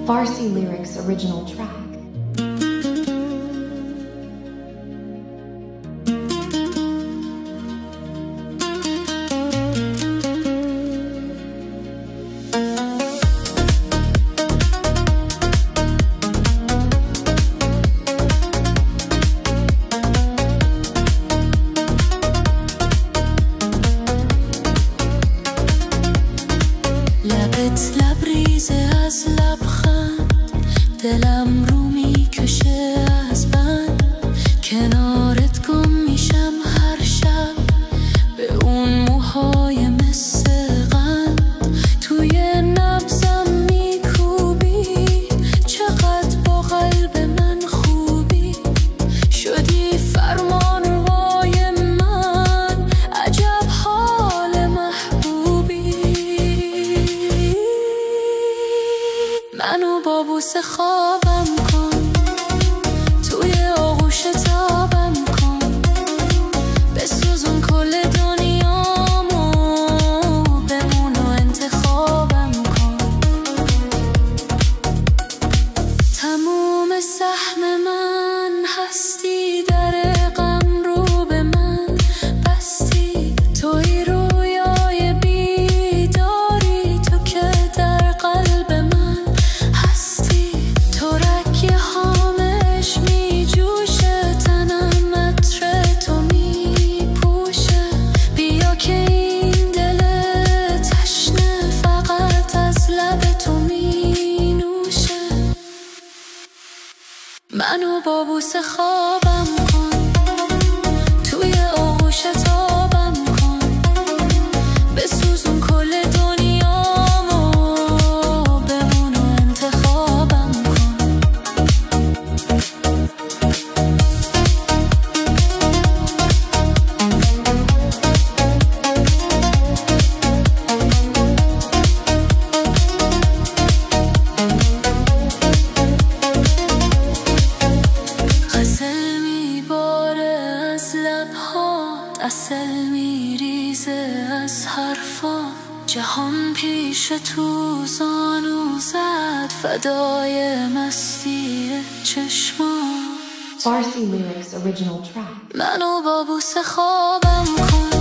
Farsi Lyrics original track. لبت لبریزه از لبخند، دلم رو میکشه از بند. کنارت گم میشم هر شب، به اون موهای مثل قند. توی نبضم میکوبی، چقدر با قلب من خوبی. شدی فرمان روای من، عجب حال محبوبی. منو با بوسه خوابم کن، توی آغوش تابم کن. بسوزون کل دنیامو، بمون و انتخابم کن. تموم سهم من هستی، در غم رو به من بستی. توی رویای بیداری، تو که در قلب من هستی. تو رگه هامش می جوشه، تنم عطر تو می پوشه. بیا که این دل تشنه فقط از لب تو می نوشه. منو با بوسه خوابم کن، توی آغوش تابم کن. بسوزون کل دنیامو، بمون و انتخابم کن. غزل میباره از لبهات، عسل میریزه از حرفات. جهان پیش تو زانو زد، فدای مستی چشمات. Farsi Lyrics original track. منو با بوسه خوابم کن،